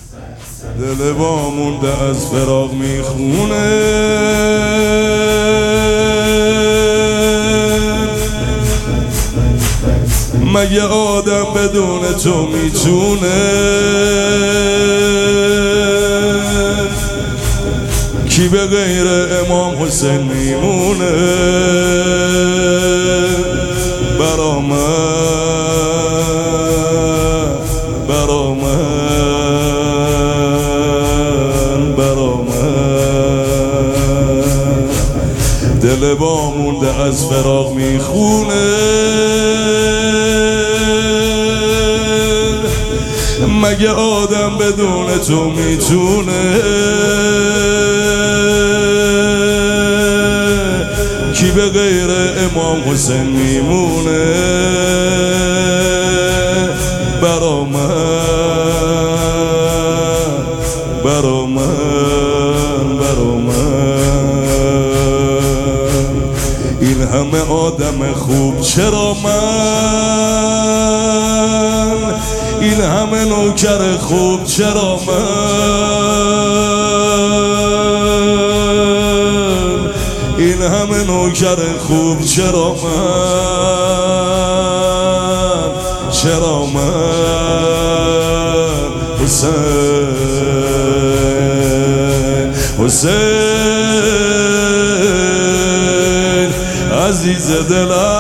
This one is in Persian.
دل با مونده از فراق میخونه، مگه آدم بدون تو میتونه؟ کی به غیر امام حسین میمونه؟ برا من، برا من، برا من، دل با مونده از فراق میخونه، مگه آدم بدون تو میتونه؟ کی به غیر امام حسین میمونه؟ برا من، برا من، برا من، این همه آدم خوب چرا من؟ این همه نوکر خوب چرا من؟ این همه نوکر خوب چرا من؟ چرا من؟ حسین، حسین عزیز دلم،